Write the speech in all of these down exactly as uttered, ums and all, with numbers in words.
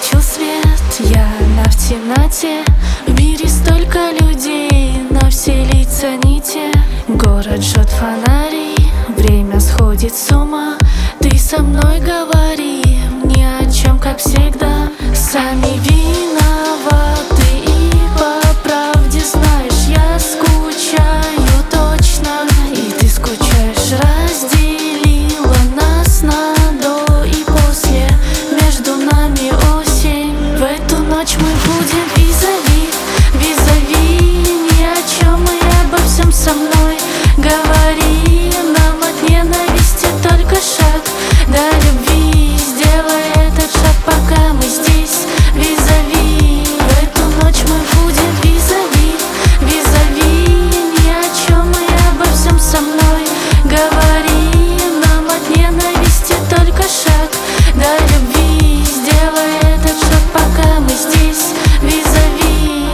выключил свет, я одна в темноте. В мире столько людей, но все лица не те. Город жжет фонари, время сходит с ума. Ты со мной говори, ни о чем, как всегда. Сами виноваты, и по правде знаешь, я скучаю точно. И ты скучаешь, разделила нас на до и после. Между нами осень, в эту ночь мы будем визави, визави. Ни о чем и обо всем со мной говори. Нам от ненависти только шаг до любви. Сделай этот шаг, пока мы здесь, визави. В эту ночь мы будем визави, визави. Ни о чем и обо всем со мной говори. Нам от ненависти только шаг до любви. Сделай этот шаг, пока мы здесь, визави.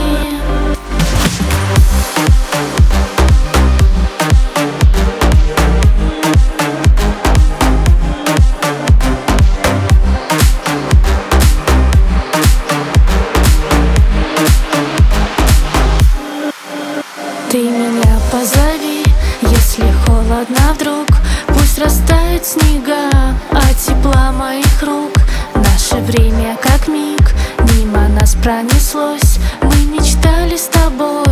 Ты меня позови, если холодно вдруг. Пусть растают снега от тепла моих рук. Наше время как миг мимо нас пронеслось. Мы мечтали с тобой